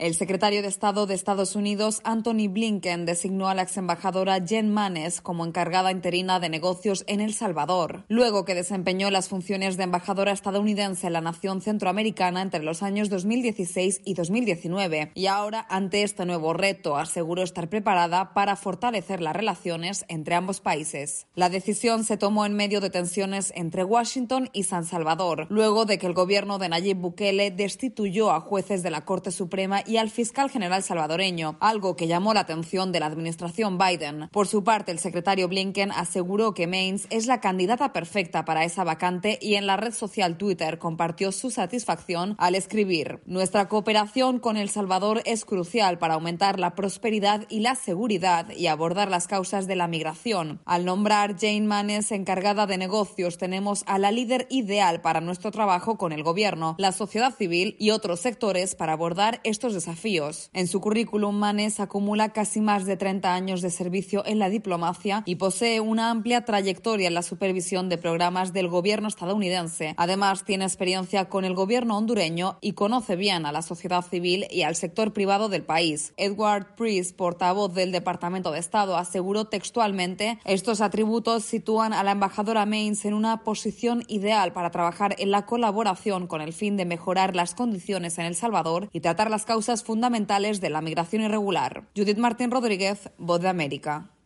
El secretario de Estado de Estados Unidos, Antony Blinken, designó a la exembajadora Jen Mannes como encargada interina de negocios en El Salvador, luego que desempeñó las funciones de embajadora estadounidense en la nación centroamericana entre los años 2016 y 2019. Y ahora, ante este nuevo reto, aseguró estar preparada para fortalecer las relaciones entre ambos países. La decisión se tomó en medio de tensiones entre Washington y San Salvador, luego de que el gobierno de Nayib Bukele destituyó a jueces de la Corte Suprema y al fiscal general salvadoreño, algo que llamó la atención de la administración Biden. Por su parte, el secretario Blinken aseguró que Mannes es la candidata perfecta para esa vacante y en la red social Twitter compartió su satisfacción al escribir: "Nuestra cooperación con El Salvador es crucial para aumentar la prosperidad y la seguridad y abordar las causas de la migración. Al nombrar Jane Mannes encargada de negocios, tenemos a la líder ideal para nuestro trabajo con el gobierno, la sociedad civil y otros sectores para abordar estos desafíos". En su currículum, Mannes acumula casi más de 30 años de servicio en la diplomacia y posee una amplia trayectoria en la supervisión de programas del gobierno estadounidense. Además, tiene experiencia con el gobierno hondureño y conoce bien a la sociedad civil y al sector privado del país. Edward Priest, portavoz del Departamento de Estado, aseguró textualmente: "Estos atributos sitúan a la embajadora Mannes en una posición ideal para trabajar en la colaboración con el fin de mejorar las condiciones en El Salvador y tratar las causas fundamentales de la migración irregular". Judith Martín Rodríguez, Voz de América.